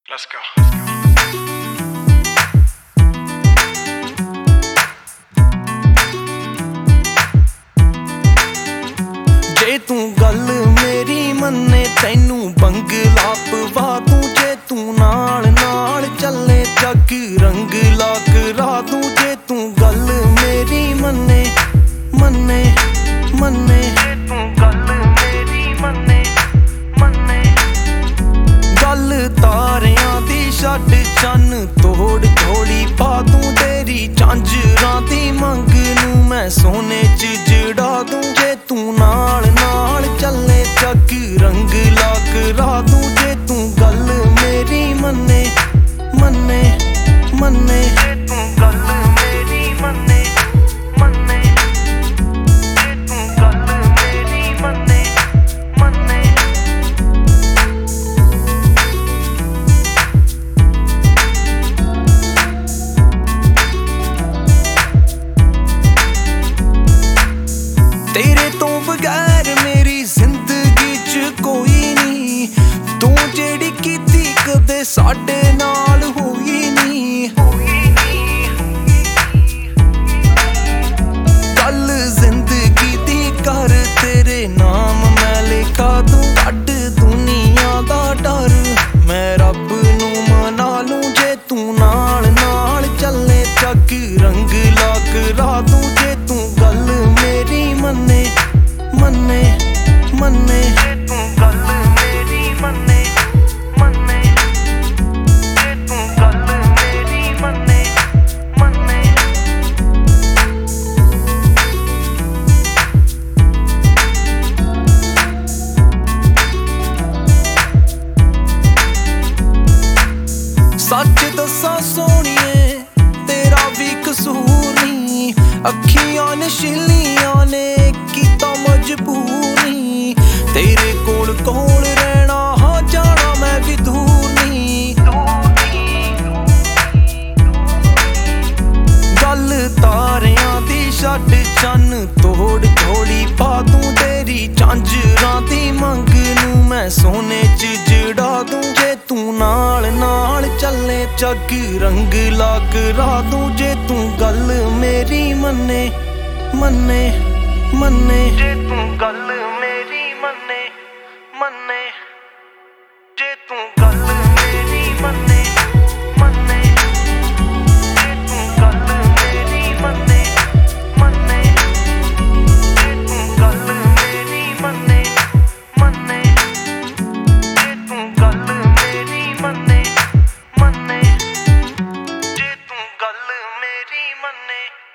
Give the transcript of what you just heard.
Let's go. जे तू गल मेरी मन्ने तैनू बंगला पवा दूं। जे तू नाल नाल चले जग रंग ला करा दूं। जे तू गल मेरी मन्ने मन्ने मन्ने जे तू गल मेरी मन्ने मन्ने गल तारियां दी छड्ड चन्न तोड़ थोड़ी पा दूं। तेरी झांजरां दी मंग नूं मैं सोने च जड़ा दूं। जे तू नाल नाल चले जग रंग ला करा दूं। जे तू गल मेरी मन्ने मन्ने मन्ने जे तू गल मेरी मन्ने मन्ने जे तू गल मेरी मन्ने मन्ने तेरे तो बगैर मेरी जिंदगी च कोई नहीं। तू जेड़ी कीती कदे साडे नाल होई नहीं। गल जिंदगी दी कर तेरे नाम मैं लिखा दूं। कड दुनिया दा डर मैं रब नूं मना लूं। जे तू नाल नाल चले जग रंग ला करा दूं। जे तू गल मेरी मन्ने मन्ने मन्ने जे तू गल मेरी मन्ने मन्ने जे तू गल मेरी मन्ने मन्ने सच दस्सां सोहणिए तेरा भी कसूर नहीं। अखियां नशीलियां ने कीता मजबूरी। तेरे कोल कोल रहना हाँ जाना मैं भी दूर नहीं। गल तारियां दी छड्ड चन्न तोड़ थोड़ी पा दूं। तेरी झांजरां दी मंग नूं मैं सोने च जड़ा दूं। जे तू नाल नाल चले जग रंग ला करा दूं। जे तू गल मेरी मन्ने मन्ने मन्ने जे तू गल मेरी मन्ने मन्ने जे तू गल मेरी मन्ने मन्ने जे तू गल मेरी मन्ने मन्ने जे तू गल मेरी मन्ने मन्ने जे तू गल मेरी मन्ने मन्ने जे तू गल मेरी मन्ने।